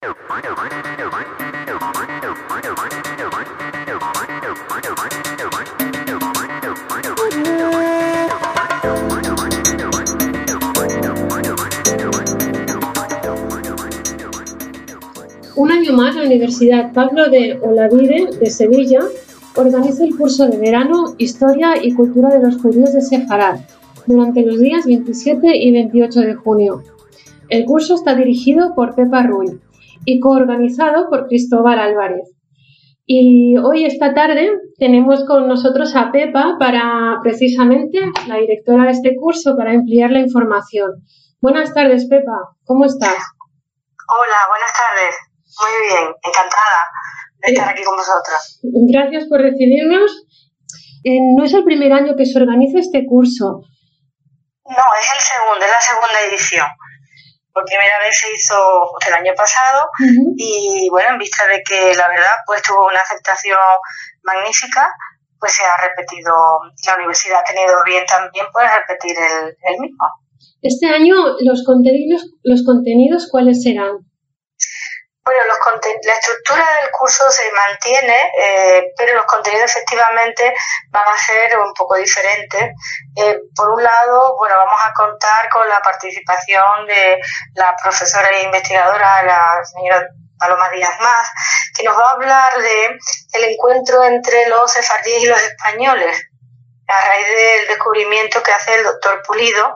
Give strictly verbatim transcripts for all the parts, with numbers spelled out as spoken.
Un año más, la Universidad Pablo de Olavide de Sevilla organiza el curso de verano Historia y Cultura de los Judíos de Sefarad durante los días veintisiete y veintiocho de junio. El curso está dirigido por Pepa Ruiz y coorganizado por Cristóbal Álvarez. Y hoy, esta tarde, tenemos con nosotros a Pepa para, precisamente, la directora de este curso, para ampliar la información. Buenas tardes, Pepa. ¿Cómo estás? Hola, buenas tardes. Muy bien, encantada de estar aquí con vosotros. Gracias por recibirnos. Eh, no es el primer año que se organiza este curso. No, es el segundo, es la segunda edición. Por primera vez se hizo el año pasado uh-huh. y bueno, en vista de que la verdad pues tuvo una aceptación magnífica, pues se ha repetido, la universidad ha tenido bien también pues repetir el, el mismo. Este año los contenidos, los contenidos ¿cuáles serán? Bueno, los conten- la estructura del curso se mantiene, eh, pero los contenidos efectivamente van a ser un poco diferentes. Eh, por un lado, bueno, vamos a contar con la participación de la profesora e investigadora, la señora Paloma Díaz Mas, que nos va a hablar de el encuentro entre los sefardíes y los españoles, a raíz del descubrimiento que hace el doctor Pulido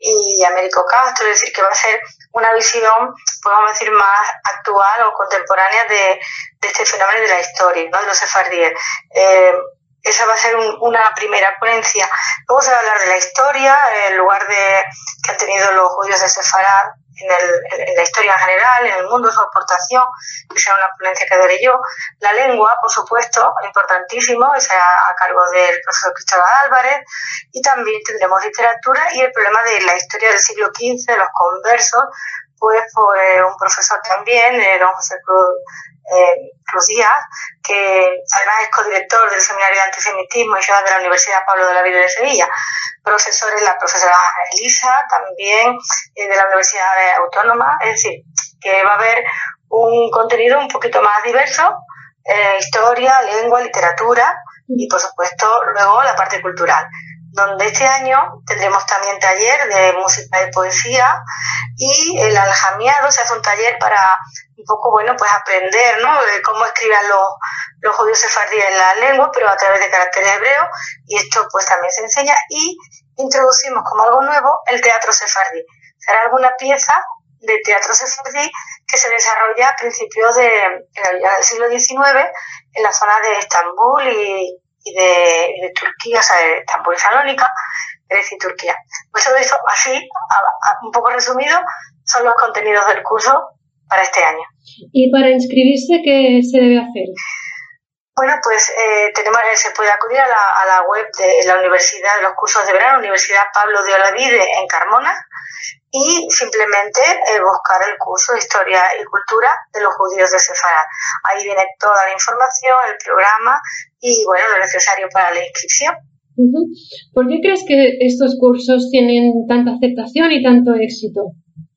y Américo Castro, es decir, que va a ser una visión, pues vamos a decir, más actual o contemporánea de, de este fenómeno de la historia, ¿no?, de los sefardíes. Eh, esa va a ser un, una primera ponencia. Luego se va a hablar de la historia, el lugar de, que han tenido los judíos de Sefarad en, el, en la historia en general, en el mundo, su aportación, que será una ponencia que daré yo. La lengua, por supuesto, importantísimo, esa a cargo del profesor Cristóbal Álvarez, y también tendremos literatura y el problema de la historia del siglo quince, de los conversos, pues por eh, un profesor también, eh, don José Cruz, eh, Cruz Díaz, que además es codirector del Seminario de Antisemitismo y Ciudad de la Universidad Pablo de Olavide de Sevilla. Profesores, la profesora Elisa, también eh, de la Universidad Autónoma, es decir, que va a haber un contenido un poquito más diverso, eh, historia, lengua, literatura y por supuesto luego la parte cultural, donde este año tendremos también taller de música y poesía y el aljamiado, se hace un taller para un poco, bueno, pues aprender, ¿no?, de cómo escriban los, los judíos sefardíes en la lengua, pero a través de caracteres hebreos, y esto pues también se enseña, y introducimos como algo nuevo el teatro sefardí. Será alguna pieza de teatro sefardí que se desarrolla a principios de, del siglo diecinueve en la zona de Estambul y y de, de Turquía, o sea, de Estambul y Salónica, es decir, Turquía. Pues todo eso, así, a, a, un poco resumido, son los contenidos del curso para este año. ¿Y para inscribirse qué se debe hacer? Bueno, pues eh, tenemos, se puede acudir a la, a la web de la Universidad de los Cursos de Verano, Universidad Pablo de Olavide en Carmona, y simplemente eh, buscar el curso de Historia y Cultura de los Judíos de Sefarad. Ahí viene toda la información, el programa y, bueno, lo necesario para la inscripción. Uh-huh. ¿Por qué crees que estos cursos tienen tanta aceptación y tanto éxito?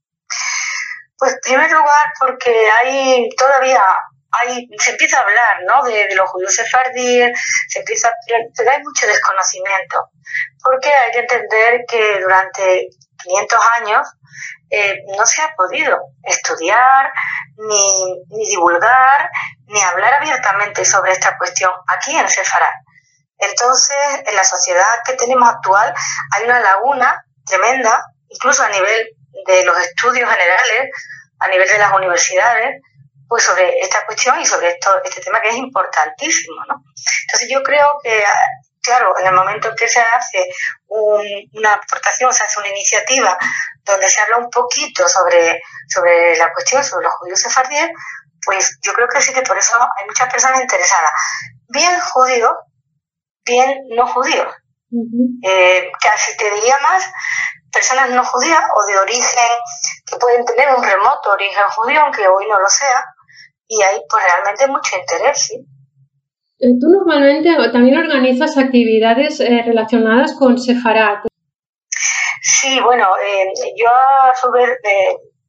Pues, en primer lugar, porque hay todavía... Hay, se empieza a hablar, ¿no?, de, de los judíos sefardíes, se empieza, pero hay mucho desconocimiento, porque hay que entender que durante quinientos años eh, no se ha podido estudiar, ni, ni divulgar, ni hablar abiertamente sobre esta cuestión aquí en Sefarad. Entonces, en la sociedad que tenemos actual hay una laguna tremenda, incluso a nivel de los estudios generales, a nivel de las universidades, pues sobre esta cuestión y sobre esto, este tema que es importantísimo, ¿no? Entonces yo creo que, claro, en el momento en que se hace un, una aportación, se hace una iniciativa donde se habla un poquito sobre, sobre la cuestión, sobre los judíos sefardíes, pues yo creo que sí que por eso hay muchas personas interesadas, bien judíos, bien no judíos. Uh-huh. Eh, casi te diría más personas no judías o de origen que pueden tener un remoto origen judío, aunque hoy no lo sea, y hay pues realmente mucho interés, ¿sí? Tú normalmente también organizas actividades eh, relacionadas con Sefarad. Sí, bueno, eh, yo a su vez, eh,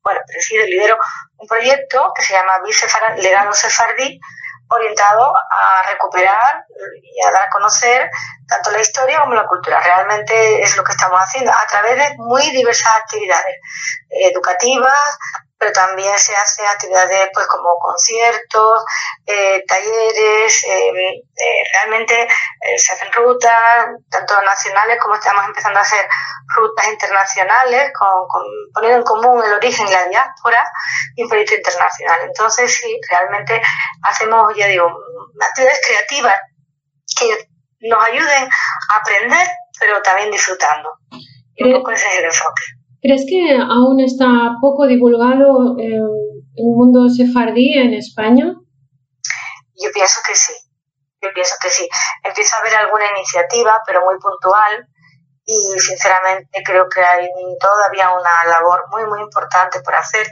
bueno, presido y lidero un proyecto que se llama Bisefar, Legado Sefardí, orientado a recuperar y a dar a conocer tanto la historia como la cultura. Realmente es lo que estamos haciendo a través de muy diversas actividades educativas, pero también se hacen actividades pues como conciertos, eh, talleres, eh, eh, realmente eh, se hacen rutas, tanto nacionales como estamos empezando a hacer rutas internacionales, con, con, poniendo en común el origen y la diáspora y un proyecto internacional. Entonces sí, realmente hacemos, ya digo, actividades creativas que nos ayuden a aprender, pero también disfrutando. Y un poco ese es el enfoque. ¿Crees que aún está poco divulgado eh, el mundo sefardí en España? Yo pienso que sí, yo pienso que sí. Empiezo a ver alguna iniciativa, pero muy puntual, y sinceramente creo que hay todavía una labor muy, muy importante por hacer.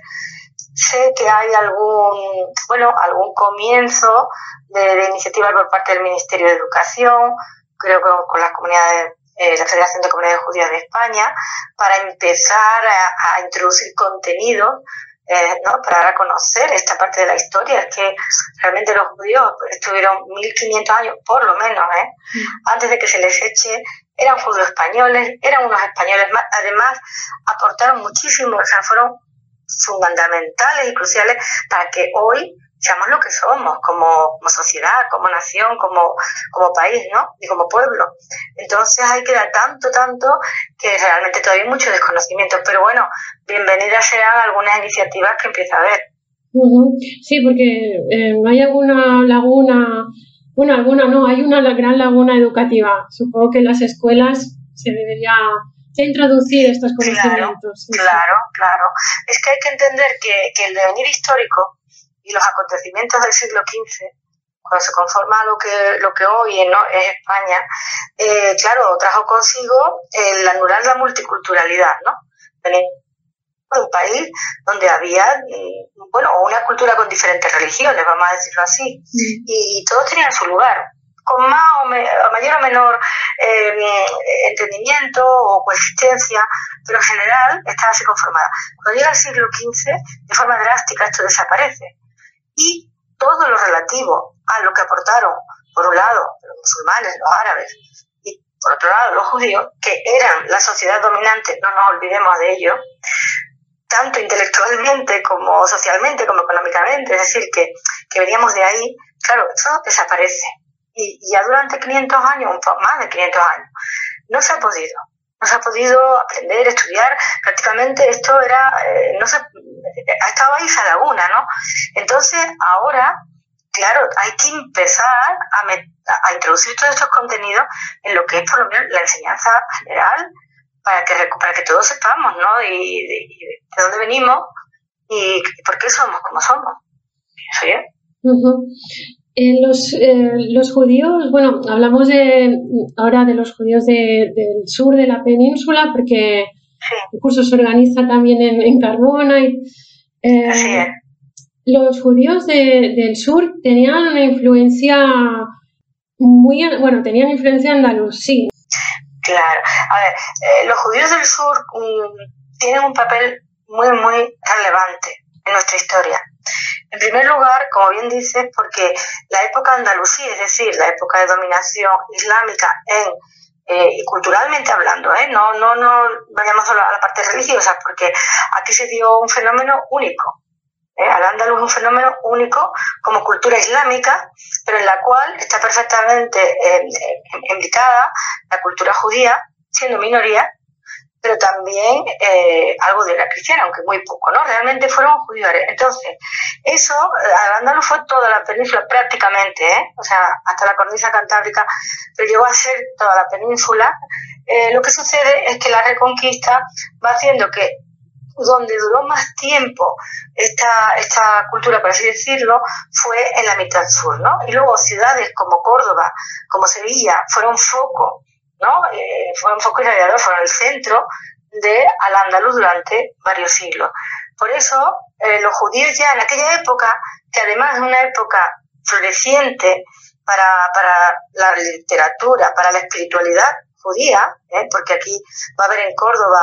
Sé que hay algún, bueno, algún comienzo de, de iniciativa por parte del Ministerio de Educación, creo que con las comunidades, eh, la Federación de Comunidades Judías de España, para empezar a, a introducir contenido, eh, ¿no? Para dar a conocer esta parte de la historia. Es que realmente los judíos estuvieron mil quinientos años, por lo menos, ¿eh? Mm. Antes de que se les eche, eran judíos españoles, eran unos españoles más, además aportaron muchísimo, o sea, fueron fundamentales y cruciales para que hoy seamos lo que somos como, como sociedad, como nación, como, como país, ¿no? Y como pueblo. Entonces hay que dar tanto, tanto, que realmente todavía hay mucho desconocimiento. Pero bueno, bienvenidas sean algunas iniciativas que empieza a haber. Uh-huh. Sí, porque eh, hay alguna laguna, bueno, alguna no, hay una gran laguna educativa. Supongo que en las escuelas se debería de introducir estos conocimientos. Claro, claro, claro. Es que hay que entender que, que el devenir histórico y los acontecimientos del siglo quince, cuando se conforma lo que lo que hoy ¿no? es España, eh, claro, trajo consigo el anular la multiculturalidad, ¿no? Venir de un país donde había, bueno, una cultura con diferentes religiones, vamos a decirlo así, mm. y, y todos tenían su lugar, con más o, me, o mayor o menor eh, entendimiento o coexistencia, pero en general estaba así conformada. Cuando llega el siglo quince, de forma drástica esto desaparece. Y todo lo relativo a lo que aportaron, por un lado, los musulmanes, los árabes, y por otro lado, los judíos, que eran la sociedad dominante, no nos olvidemos de ello, tanto intelectualmente como socialmente, como económicamente, es decir, que, que veníamos de ahí, claro, eso desaparece. Y, y ya durante quinientos años, un poco más de quinientos años, no se ha podido. No se ha podido aprender, estudiar, prácticamente esto era, eh, no se, estaba ahí esa laguna, ¿no? Entonces, ahora, claro, hay que empezar a, met, a introducir todos estos contenidos en lo que es por lo menos la enseñanza general, para que, para que todos sepamos, ¿no? Y de, y de dónde venimos y por qué somos como somos. Eso ya. Uh-huh. Eh, los, eh, los judíos, bueno, hablamos de, ahora de los judíos de, del sur de la península, porque sí. el curso se organiza también en, en Cardona. Y, eh, Así es. Los judíos de, del sur tenían una influencia muy, bueno, tenían influencia andalusí. Claro. A ver, eh, los judíos del sur um, tienen un papel muy, muy relevante en nuestra historia. En primer lugar, como bien dices, porque la época andalusí, es decir, la época de dominación islámica en, eh, y culturalmente hablando, ¿eh? no, no, no vayamos solo a la parte religiosa, porque aquí se dio un fenómeno único. ¿eh? Al-Ándalus es un fenómeno único como cultura islámica, pero en la cual está perfectamente eh, implicada la cultura judía, siendo minoría, pero también eh, algo de la cristiana, aunque muy poco, ¿no? Realmente fueron judíos. Entonces, eso, Al-Ándalus fue toda la península prácticamente, ¿eh? O sea, hasta la cornisa cantábrica, pero llegó a ser toda la península. Eh, lo que sucede es que la reconquista va haciendo que donde duró más tiempo esta, esta cultura, por así decirlo, fue en la mitad sur, ¿no? Y luego ciudades como Córdoba, como Sevilla, fueron foco, ¿no? Eh, fueron foco irradiador, fueron el centro de Al-Ándalus durante varios siglos. Por eso, eh, los judíos ya en aquella época, que además es una época floreciente para, para la literatura, para la espiritualidad judía, ¿eh? Porque aquí va a haber en Córdoba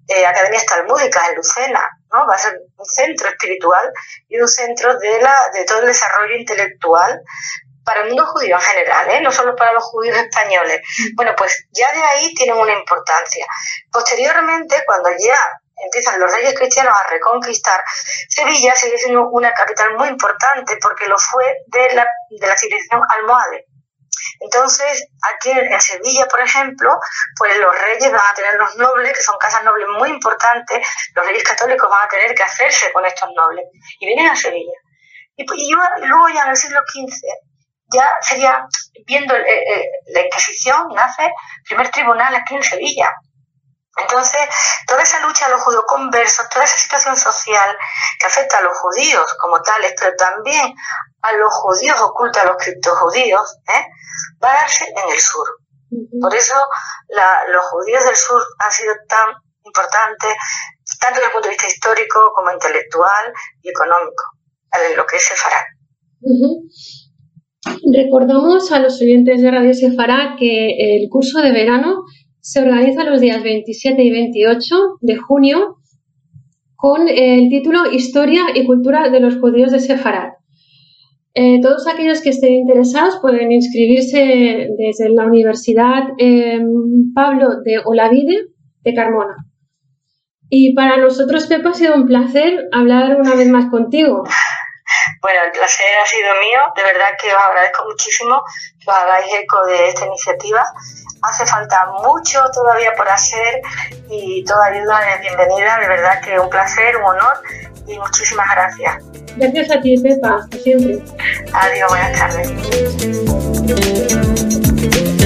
eh, academias talmúdicas en Lucena, ¿no? Va a ser un centro espiritual y un centro de, la, de todo el desarrollo intelectual para el mundo judío en general, ¿eh? No solo para los judíos españoles. Bueno, pues ya de ahí tienen una importancia. Posteriormente, cuando ya empiezan los reyes cristianos a reconquistar, Sevilla sigue siendo una capital muy importante porque lo fue de la, de la civilización almohade. Entonces, aquí en Sevilla, por ejemplo, pues los reyes van a tener los nobles, que son casas nobles muy importantes, los reyes católicos van a tener que hacerse con estos nobles, y vienen a Sevilla. Y, y luego ya en el siglo quince, ya sería, viendo eh, eh, la Inquisición, nace el primer tribunal aquí en Sevilla. Entonces, toda esa lucha de los judeoconversos, toda esa situación social que afecta a los judíos como tales, pero también a los judíos oculta a los criptojudíos, ¿eh? va a darse en el sur. Por eso la, los judíos del sur han sido tan importantes, tanto desde el punto de vista histórico como intelectual y económico, en lo que es Sefarad. Uh-huh. Recordamos a los oyentes de Radio Sefarad que el curso de verano se organiza los días veintisiete y veintiocho de junio con el título Historia y Cultura de los Judíos de Sefarad. Eh, todos aquellos que estén interesados pueden inscribirse desde la Universidad eh, Pablo de Olavide de Carmona. Y para nosotros, Pepa, ha sido un placer hablar una vez más contigo. Bueno, el placer ha sido mío. De verdad que os agradezco muchísimo que os hagáis eco de esta iniciativa. Hace falta mucho todavía por hacer y toda ayuda es bienvenida. De verdad que un placer, un honor y muchísimas gracias. Gracias a ti, Pepa. Hasta siempre. Adiós, buenas tardes.